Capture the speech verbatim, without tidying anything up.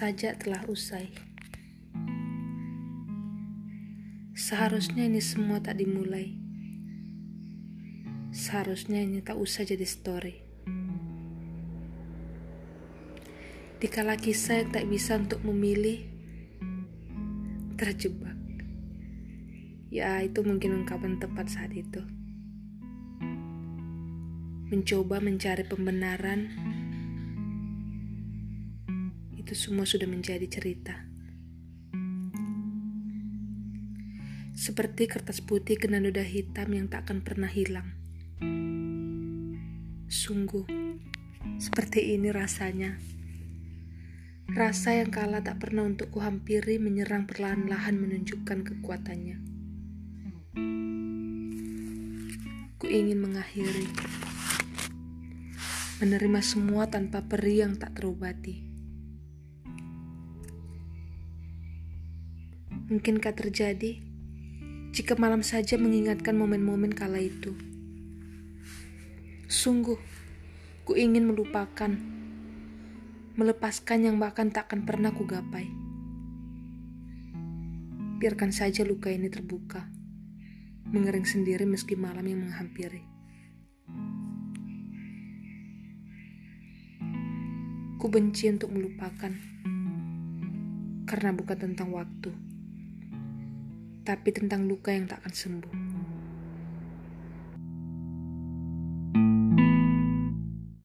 saja telah usai. Seharusnya ini semua tak dimulai. Seharusnya ini tak usah jadi story. Dikala kisah yang tak bisa untuk memilih, terjebak. Ya, itu mungkin ungkapan tepat saat itu. Mencoba mencari pembenaran, itu semua sudah menjadi cerita. Seperti kertas putih kena noda hitam yang tak akan pernah hilang. Sungguh, seperti ini rasanya. Rasa yang kala tak pernah untuk kuhampiri menyerang perlahan-lahan menunjukkan kekuatannya. Ku ingin mengakhiri, menerima semua tanpa perih yang tak terobati. Mungkinkah terjadi jika malam saja mengingatkan momen-momen kala itu? Sungguh, ku ingin melupakan, melepaskan yang bahkan tak akan pernah ku gapai. Biarkan saja luka ini terbuka, mengering sendiri meski malam yang menghampiri. Ku benci untuk melupakan, karena bukan tentang waktu, tapi tentang luka yang tak akan sembuh.